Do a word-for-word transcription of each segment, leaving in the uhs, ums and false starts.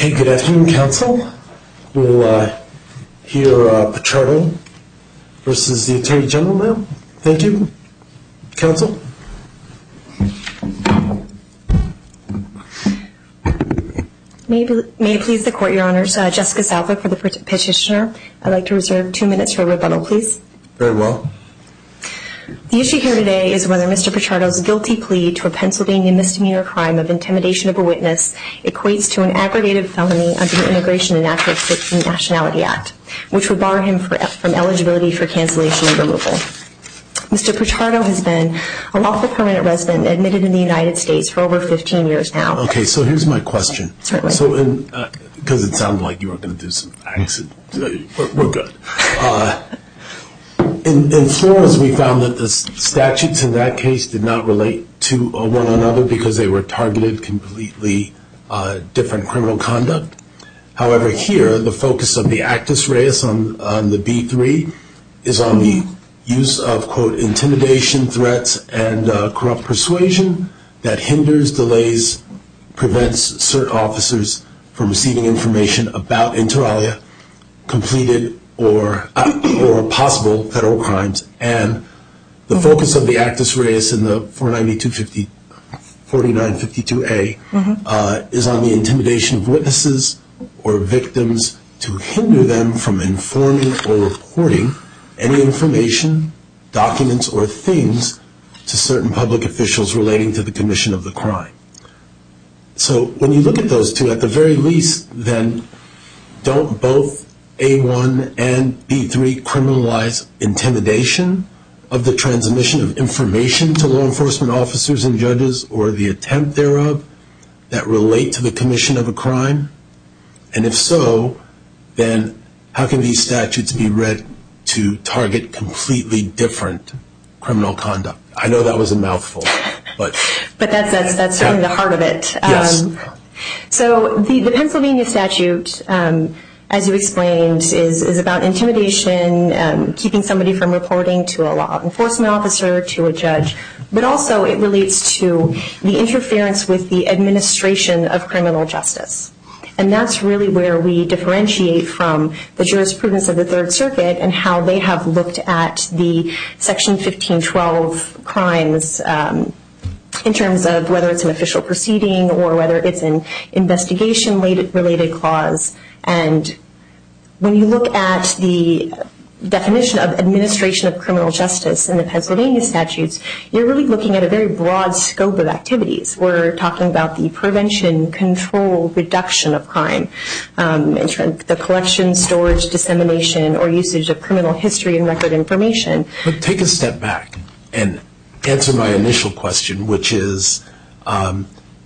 Okay, good afternoon, counsel. We'll uh, hear uh, Pichardo versus the Attorney General now. Thank you. Counsel? May, may it please the Court, Your Honors. Uh, Jessica Southwick for the petitioner. I'd like to reserve two minutes for rebuttal, please. Very well. The issue here today is whether Mister Pichardo's guilty plea to a Pennsylvania misdemeanor crime of intimidation of a witness equates to an aggravated felony under the Immigration and Nationality Act, which would bar him for, from eligibility for cancellation and removal. Mister Pichardo has been a lawful permanent resident admitted in the United States for over fifteen years now. Okay, so here's my question. Certainly. So, in, uh, because it sounded like you were going to do some facts, we're, we're good. Uh, In, in Flores, we found that the statutes in that case did not relate to uh, one another because they were targeted completely uh, different criminal conduct. However, here, the focus of the actus reus on, on the B three is on the use of, quote, intimidation, threats, and uh, corrupt persuasion that hinders, delays, prevents cert officers from receiving information about, inter alia, completed or uh, or possible federal crimes, and the focus of the actus reus in the four ninety-two forty-nine fifty-two A mm-hmm. uh, is on the intimidation of witnesses or victims to hinder them from informing or reporting any information, documents, or things to certain public officials relating to the commission of the crime. So when you look at those two, at the very least, then don't both A one and B three criminalize intimidation of the transmission of information to law enforcement officers and judges or the attempt thereof that relate to the commission of a crime? And if so, then how can these statutes be read to target completely different criminal conduct? I know that was a mouthful, but... but that's, that's, that's certainly yeah. the heart of it. Yes. Um, so the, the Pennsylvania statute... Um, as you explained, is, is about intimidation, um, keeping somebody from reporting to a law enforcement officer, to a judge, but also it relates to the interference with the administration of criminal justice. And that's really where we differentiate from the jurisprudence of the Third Circuit and how they have looked at the Section fifteen twelve crimes um, in terms of whether it's an official proceeding or whether it's an investigation-related clause. And when you look at the definition of administration of criminal justice in the Pennsylvania statutes, you're really looking at a very broad scope of activities. We're talking about the prevention, control, reduction of crime, um, the collection, storage, dissemination, or usage of criminal history and record information. But take a step back and answer my initial question, which is, um,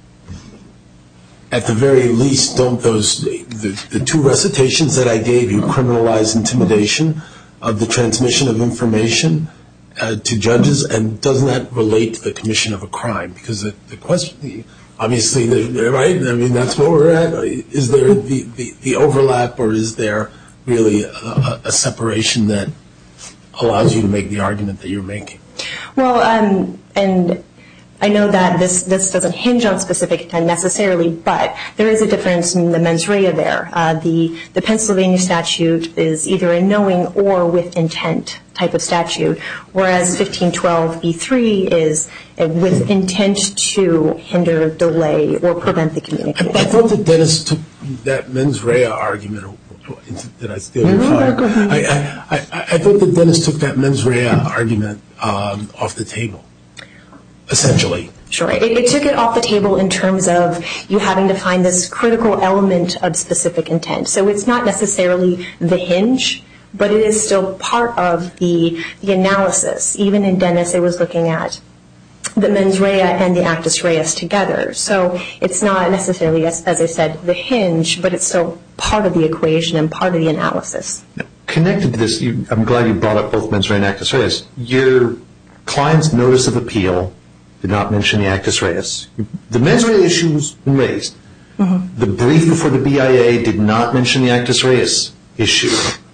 at the very least, don't those, the, the two recitations that I gave you criminalize intimidation of the transmission of information uh, to judges, and doesn't that relate to the commission of a crime? Because the, the question, obviously, the, right, I mean, that's where we're at. Is there the, the, the overlap, or is there really a, a separation that allows you to make the argument that you're making? Well, um, and I know that this, this doesn't hinge on specific intent necessarily, but there is a difference in the mens rea there. Uh, the, the Pennsylvania statute is either a knowing or with intent type of statute, whereas fifteen twelve B three is a with intent to hinder, delay, or prevent the communication. I, I thought that Dennis took that mens rea argument. Did I steal your fire? I, I, I, I thought that Dennis took that mens rea argument um, off the table. Essentially. Sure. It, it took it off the table in terms of you having to find this critical element of specific intent. So it's not necessarily the hinge, but it is still part of the, the analysis. Even in Dennis, it was looking at the mens rea and the actus reus together. So it's not necessarily, as, as I said, the hinge, but it's still part of the equation and part of the analysis. Now, connected to this, you, I'm glad you brought up both mens rea and actus reus. Your client's notice of appeal did not mention the actus reus. The mens rea issue was been raised. Mm-hmm. The brief before the B I A did not mention the actus reus issue.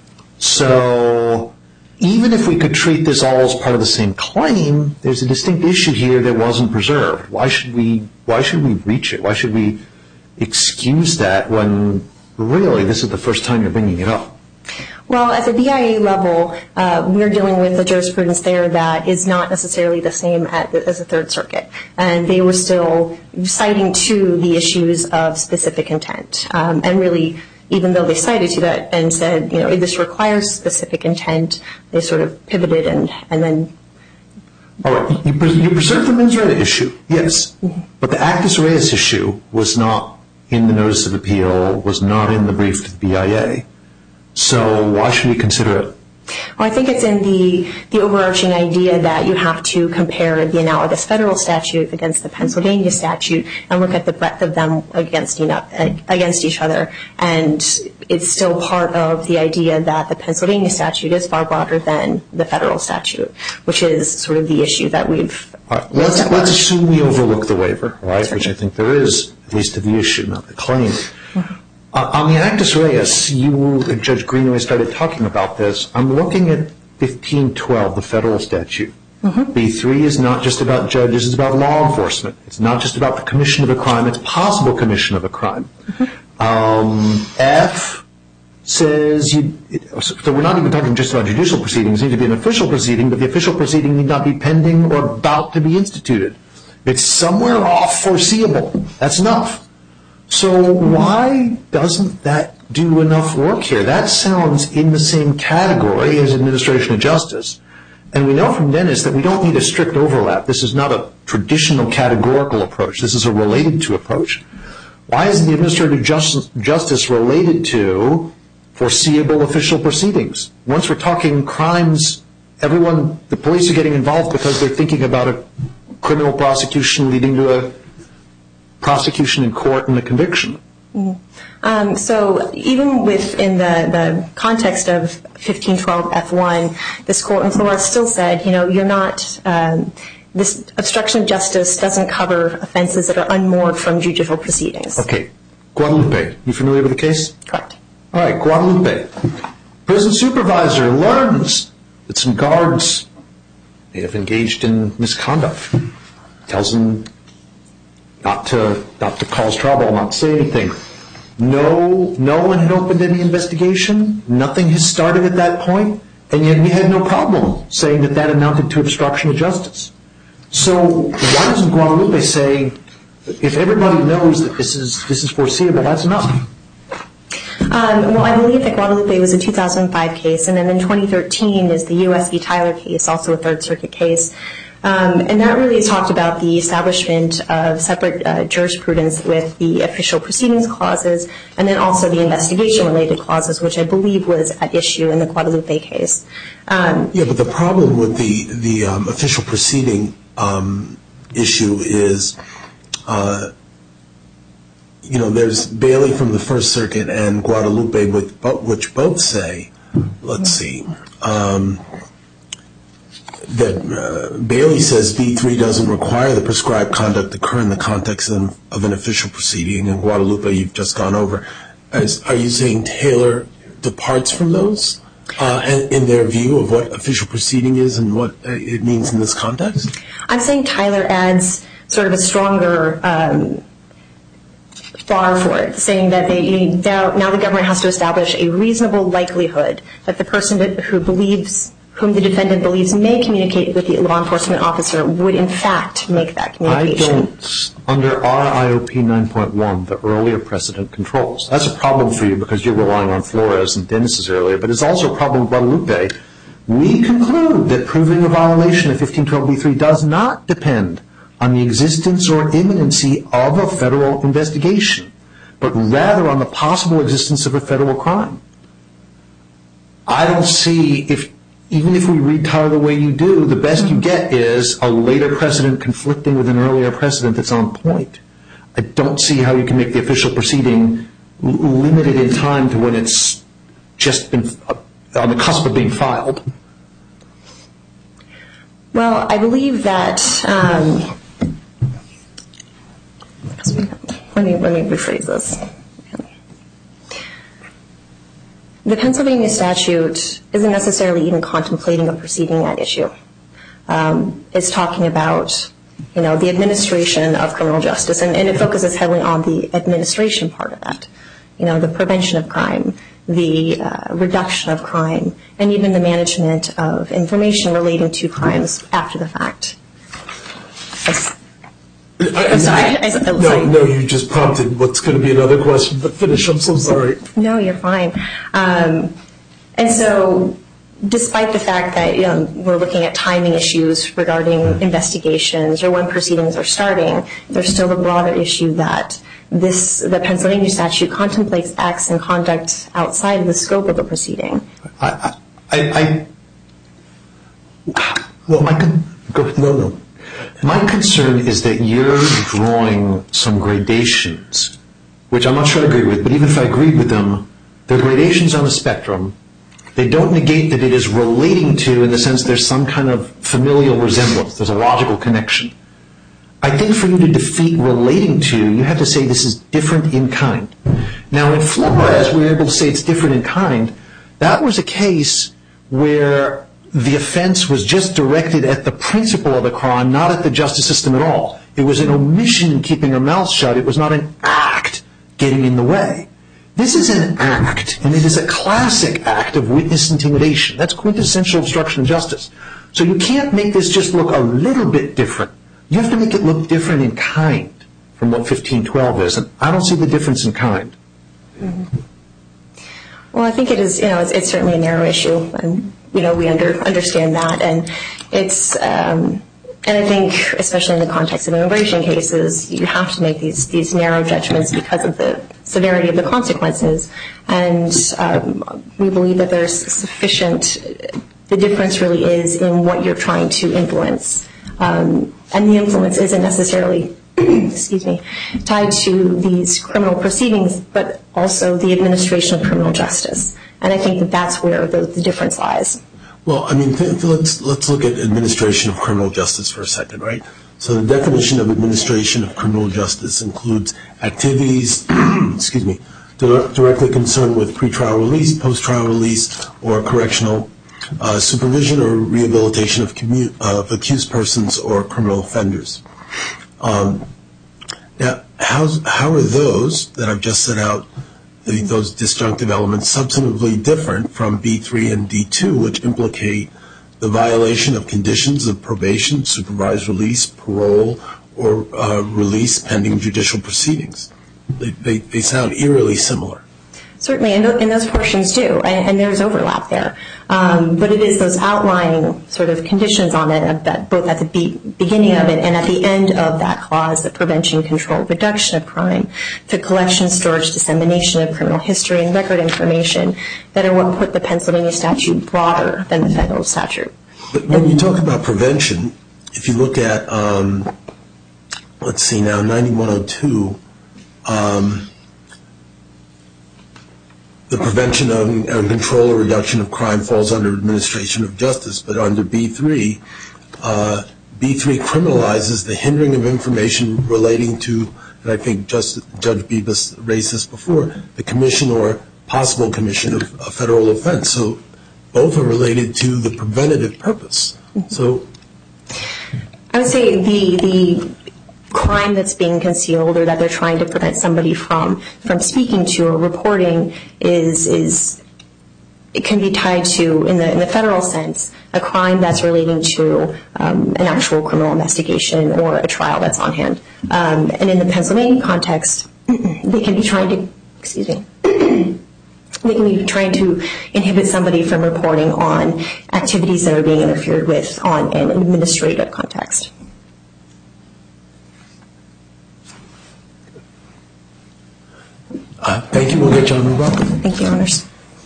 So even if we could treat this all as part of the same claim, there's a distinct issue here that wasn't preserved. Why should we? Why should we reach it? Why should we excuse that when really this is the first time you're bringing it up? Well, at the B I A level, uh, we're dealing with a jurisprudence there that is not necessarily the same at the, as the Third Circuit. And they were still citing to the issues of specific intent. Um, and really, even though they cited to that and said, you know, this requires specific intent, they sort of pivoted and, and then... All right, you, pres- you preserved the mens rea issue, yes. Mm-hmm. But the actus reus issue was not in the notice of appeal, was not in the brief to the B I A. So why should we consider it? Well, I think it's in the, the overarching idea that you have to compare the analogous federal statute against the Pennsylvania statute and look at the breadth of them against, you know, against each other. And it's still part of the idea that the Pennsylvania statute is far broader than the federal statute, which is sort of the issue that we've... All right, let's, let's assume we overlook the waiver, right, which I think there is, at least to the issue, not the claim. Mm-hmm. Uh, on the actus reus, you and Judge Greenaway started talking about this. I'm looking at fifteen twelve, the federal statute. Mm-hmm. B three is not just about judges, it's about law enforcement. It's not just about the commission of a crime, it's possible commission of a crime. Mm-hmm. Um, F says, you, it, so we're not even talking just about judicial proceedings, it needs to be an official proceeding, but the official proceeding need not be pending or about to be instituted. It's somewhere off foreseeable. That's enough. So why doesn't that do enough work here? That sounds in the same category as administration of justice. And we know from Dennis that we don't need a strict overlap. This is not a traditional categorical approach. This is a related to approach. Why isn't the administrative justice, justice related to foreseeable official proceedings? Once we're talking crimes, everyone, the police are getting involved because they're thinking about a criminal prosecution leading to a prosecution in court and a conviction. Mm-hmm. Um, so even within the, the context of fifteen twelve F one, this court in Florida still said, you know, you're not, um, this obstruction of justice doesn't cover offenses that are unmoored from judicial proceedings. Okay. Guadalupe, you familiar with the case? Correct. All right, Guadalupe. Prison supervisor learns that some guards may have engaged in misconduct. Tells them not to not to cause trouble, not to say anything. No, no one had opened any investigation. Nothing has started at that point, and yet we had no problem saying that that amounted to obstruction of justice. So why doesn't Guadalupe say, if everybody knows that this is this is foreseeable, that's enough? Um, well, I believe that Guadalupe was a two thousand five case, and then in twenty thirteen is the U S v. Tyler case, also a Third Circuit case. Um, and that really talked about the establishment of separate uh, jurisprudence with the official proceedings clauses and then also the investigation-related clauses, which I believe was at issue in the Guadalupe case. Um, yeah, but the problem with the, the um, official proceeding um, issue is, uh, you know, there's Bailey from the First Circuit and Guadalupe, with, which both say, let's see, um, that uh, Bailey says B three doesn't require the prescribed conduct to occur in the context of, of an official proceeding, and Guadalupe you've just gone over. As, are you saying Taylor departs from those uh, and, in their view of what official proceeding is and what it means in this context? I'm saying Tyler adds sort of a stronger um, bar for it, saying that they, now, now the government has to establish a reasonable likelihood that the person who believes whom the defendant believes may communicate with the law enforcement officer would in fact make that communication. I don't, under our I O P nine point one, the earlier precedent controls. That's a problem for you because you're relying on Flores and Dennis's earlier, but it's also a problem with Guadalupe. We conclude that proving a violation of fifteen twelve B three does not depend on the existence or imminency of a federal investigation, but rather on the possible existence of a federal crime. I don't see, if even if we read Tyler the way you do, the best you get is a later precedent conflicting with an earlier precedent that's on point. I don't see how you can make the official proceeding limited in time to when it's just been on the cusp of being filed. Well, I believe that, um, let me, let me rephrase this. The Pennsylvania statute isn't necessarily even contemplating a proceeding at issue. Um, it's talking about you know, the administration of criminal justice, and, and it focuses heavily on the administration part of that, you know, the prevention of crime, the uh, reduction of crime, and even the management of information relating to crimes after the fact. I, I'm sorry. I, I, no, sorry. no, you just prompted what's going to be another question, but finish. I'm so sorry. No, you're fine. Um, and so, despite the fact that you know, we're looking at timing issues regarding investigations or when proceedings are starting, there's still the broader issue that this the Pennsylvania statute contemplates acts and conduct outside of the scope of a proceeding. I, I, I well, my con- go no, no. My concern is that you're drawing some gradations, which I'm not sure I agree with. But even if I agreed with them, they're gradations on a spectrum. They don't negate that it is relating to, in the sense there's some kind of familial resemblance. There's a logical connection. I think for you to defeat relating to, you have to say this is different in kind. Now, in Flores, we were able to say it's different in kind. That was a case where the offense was just directed at the principle of the crime, not at the justice system at all. It was an omission in keeping her mouth shut. It was not an act getting in the way. This is an act, and it is a classic act of witness intimidation. That's quintessential obstruction of justice. So you can't make this just look a little bit different. You have to make it look different in kind from what fifteen twelve is, and I don't see the difference in kind. Mm-hmm. Well, I think it is, you know, it's, it's certainly a narrow issue, and, you know, we under, understand that, and it's, um, and I think, especially in the context of immigration cases, you have to make these, these narrow judgments because of the severity of the consequences, and um, we believe that there's sufficient, the difference really is in what you're trying to influence, um, and the influence isn't necessarily excuse me, tied to these criminal proceedings, but also the administration of criminal justice. And I think that that's where the, the difference lies. Well, I mean, th- let's let's look at administration of criminal justice for a second, right? So the definition of administration of criminal justice includes activities, excuse me, di- directly concerned with pretrial release, post-trial release, or correctional uh, supervision or rehabilitation of, commu- of accused persons or criminal offenders. Um, now, how's, how are those that I've just set out, those disjunctive elements, substantively different from B three and D two, which implicate the violation of conditions of probation, supervised release, parole, or uh, release pending judicial proceedings? They, they, they sound eerily similar. Certainly, and, th- and those portions do, and, and there's overlap there. Um, but it is those outlying sort of conditions on it, that both at the be- beginning of it and at the end of that clause, the prevention, control, reduction of crime, the collection, storage, dissemination of criminal history and record information, that are what put the Pennsylvania statute broader than the federal statute. But when you talk about prevention, if you look at, um, let's see now, ninety-one oh two, um, the prevention of and control or reduction of crime falls under administration of justice, but under B three, uh, B three criminalizes the hindering of information relating to, and I think Just, Judge Bibas raised this before, the commission or possible commission of a federal offense. So both are related to the preventative purpose. So I would say the the crime that's being concealed or that they're trying to prevent somebody from from speaking to or reporting is is it can be tied to, in the in the federal sense, a crime that's relating to um, an actual criminal investigation or a trial that's on hand. Um, and in the Pennsylvania context, they can be trying to, excuse me, they can be trying to inhibit somebody from reporting on activities that are being interfered with on an administrative context. Uh, thank you. We'll get you on the welcome. Thank you, Honors.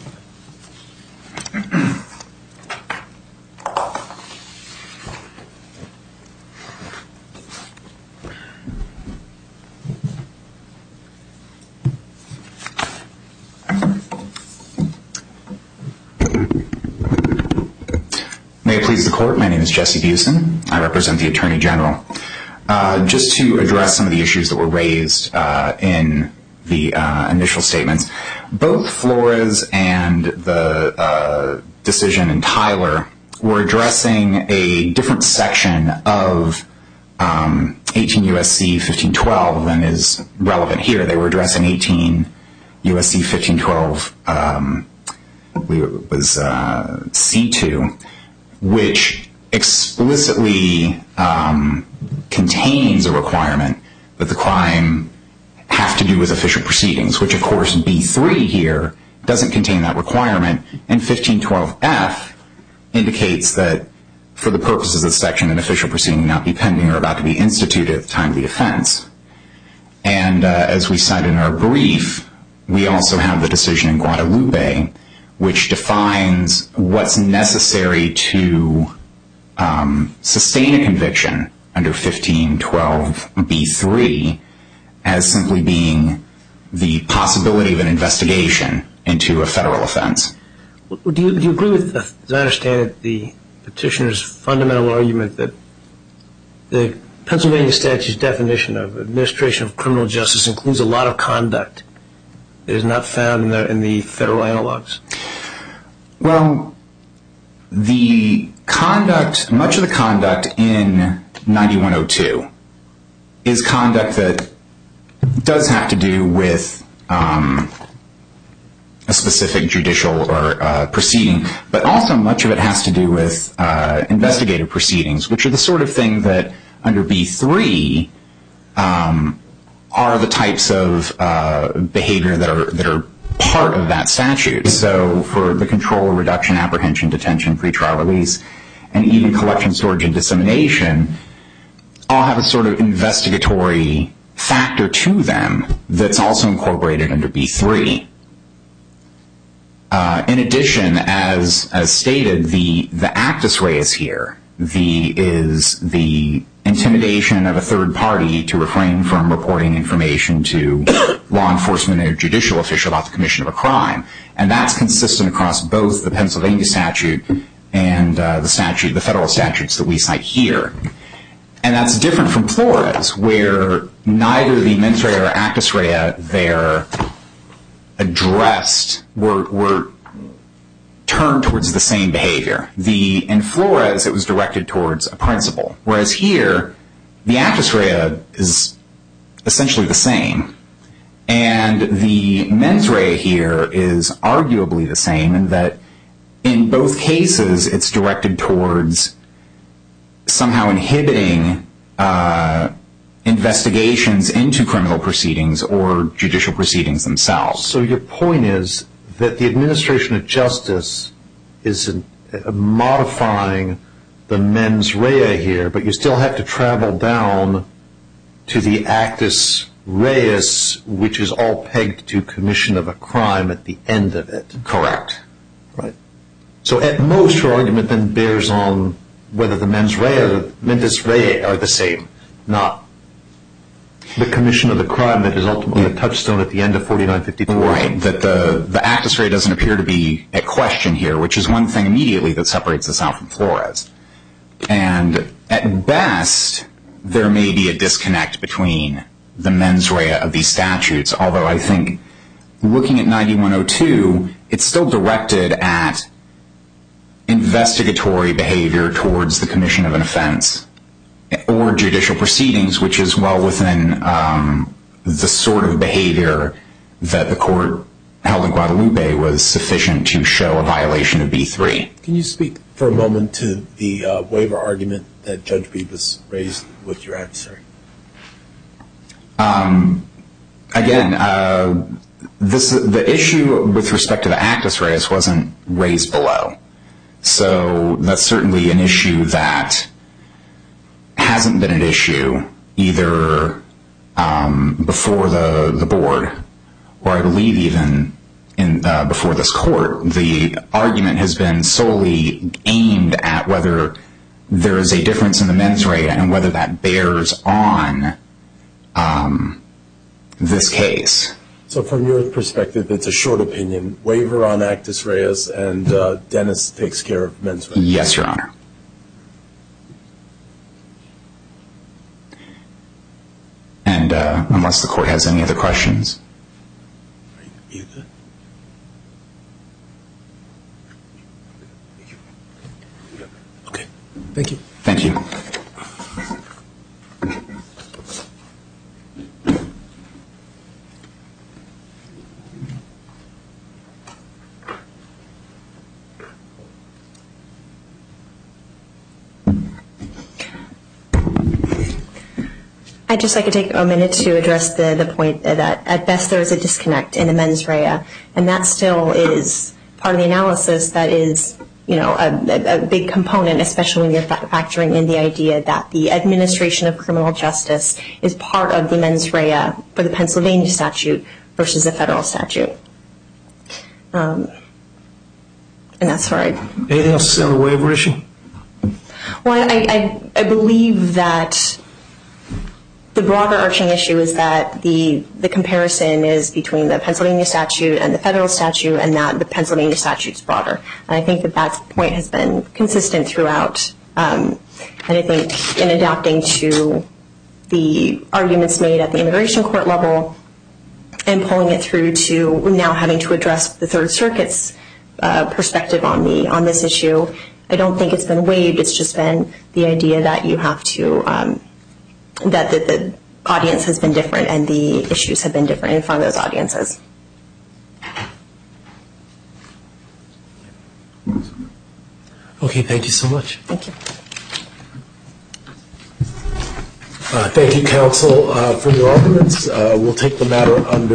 May it please the Court, my name is Jesse Busen. I represent the Attorney General. Uh, just to address some of the issues that were raised uh, in the uh, initial statements, both Flores and the uh, decision in Tyler were addressing a different section of um, eighteen U S C fifteen twelve then is relevant here. They were addressing eighteen U S C fifteen twelve um, was uh, C two, which explicitly um, contains a requirement that the crime have to do with official proceedings, which of course B three here doesn't contain that requirement, and fifteen twelve F indicates that for the purposes of the section, an official proceeding not be pending or about to be instituted at the time of the offense. And uh, as we cited in our brief, we also have the decision in Guadalupe, which defines what's necessary to um, sustain a conviction under fifteen twelve B three as simply being the possibility of an investigation into a federal offense. Do you, do you agree with, as I understand it, the petitioner's fundamental argument that the Pennsylvania statute's definition of administration of criminal justice includes a lot of conduct that is not found in the, in the federal analogs? Well, the conduct, much of the conduct in ninety-one oh two is conduct that does have to do with um, a specific judicial or uh, proceeding, but also much of it has to do with uh, investigative proceedings, which are the sort of thing that under B three um, are the types of uh, behavior that are that are part of that statute. So for the control, reduction, apprehension, detention, pretrial release, and even collection, storage, and dissemination all have a sort of investigatory factor to them that's also incorporated under B three. Uh, in addition, as as stated, the the actus reus here the is the intimidation of a third party to refrain from reporting information to law enforcement or judicial official about the commission of a crime, and that's consistent across both the Pennsylvania statute and uh, the statute, the federal statutes that we cite here. And that's different from Flores, where neither the mens rea or actus rea there addressed were, were turned towards the same behavior. The, in Flores, it was directed towards a principle, whereas here, the actus rea is essentially the same. And the mens rea here is arguably the same in that in both cases, it's directed towards somehow inhibiting uh, investigations into criminal proceedings or judicial proceedings themselves. So your point is that the administration of justice is in, uh, modifying the mens rea here, but you still have to travel down to the actus reus, which is all pegged to commission of a crime at the end of it. Correct. Right. So at most, your argument then bears on whether the mens rea or the mentis rea are the same, not the commission of the crime that is ultimately a touchstone at the end of forty-nine fifty-four. Right, that the, the actus rea doesn't appear to be at question here, which is one thing immediately that separates this out from Flores. And at best, there may be a disconnect between the mens rea of these statutes, although I think looking at ninety-one oh two, it's still directed at investigatory behavior towards the commission of an offense or judicial proceedings, which is well within um, the sort of behavior that the court held in Guadalupe was sufficient to show a violation of B three. Can you speak for a moment to the uh, waiver argument that Judge Bibas raised with your adversary? Um, again, uh, this the issue with respect to the actus reus wasn't raised below. So that's certainly an issue that hasn't been an issue either um, before the, the board or I believe even in, uh, before this court. The argument has been solely aimed at whether there is a difference in the mens rea and whether that bears on um, this case. So from your perspective, it's a short opinion, waiver on actus reus, and uh, Dennis takes care of mens rea. Yes, Your Honor. And uh, unless the court has any other questions. Okay, thank you. Thank you. I'd just like to take a minute to address the, the point that at best there is a disconnect in the mens rea, and that still is part of the analysis that is, you know, a, a big component, especially when you're fa- factoring in the idea that the administration of criminal justice is part of the mens rea for the Pennsylvania statute versus the federal statute. Um, and that's where I... Anything else to say on the waiver issue? Well, I, I, I believe that the broader arching issue is that the, the comparison is between the Pennsylvania statute and the federal statute, and that the Pennsylvania statute is broader. And I think that that point has been consistent throughout. Um, and I think in adapting to the arguments made at the immigration court level and pulling it through to now having to address the Third Circuit's uh, perspective on the on this issue, I don't think it's been waived. It's just been the idea that you have to um, that the, the audience has been different and the issues have been different in front of those audiences. Okay, thank you so much. Thank you. Uh, thank you, counsel, uh, for your arguments. Uh, we'll take the matter under